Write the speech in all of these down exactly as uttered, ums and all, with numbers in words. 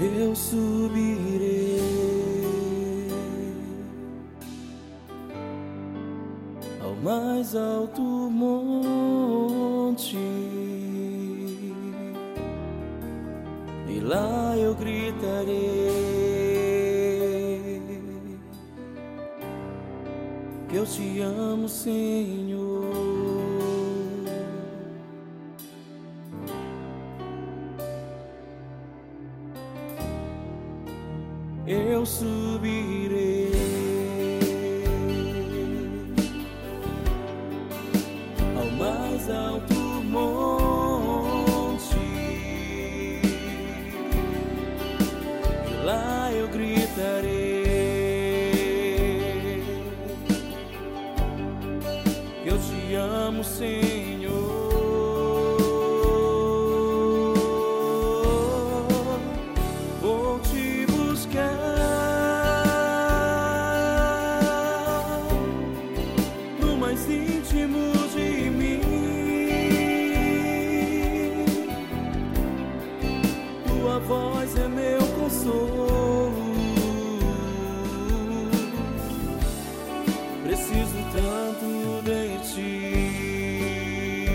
eu subirei ao mais alto monte, e lá eu gritarei que eu te amo, Senhor. Eu subirei ao mais alto monte, e lá eu gritarei que eu te amo, Senhor. Vou te buscar mais íntimo de mim, tua voz é meu consolo. Preciso tanto de ti,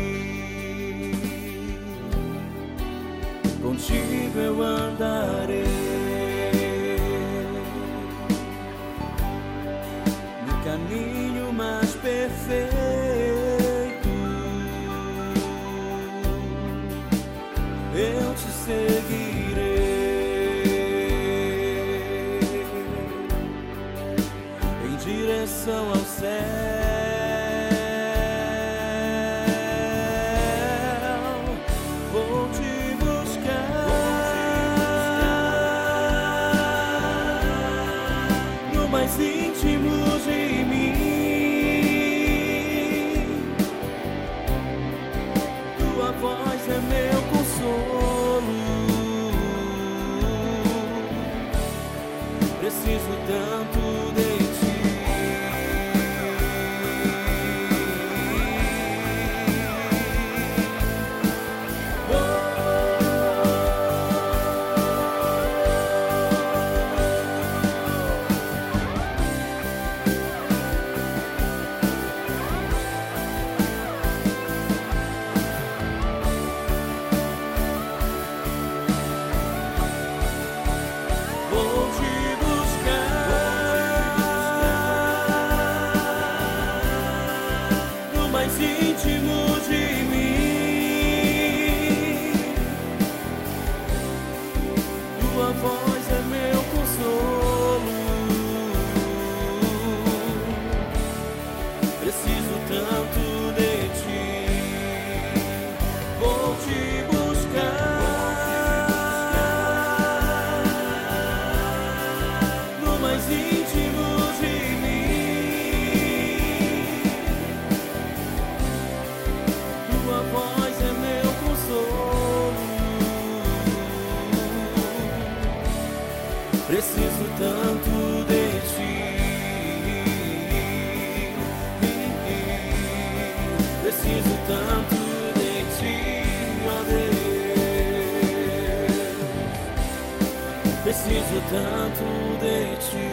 contigo eu andarei no caminho mais perfeito. Eu te seguirei em direção ao céu. Vou te buscar no mais íntimo de mim, tua voz é meu consolo. Preciso tanto de ti, oh, mais íntimo de mim, tua voz é meu consolo. Preciso tanto de ti, vou te buscar no mais íntimo de tua voz é meu consolo. Preciso tanto de ti, preciso tanto de ti, ó Deus. Preciso tanto de ti.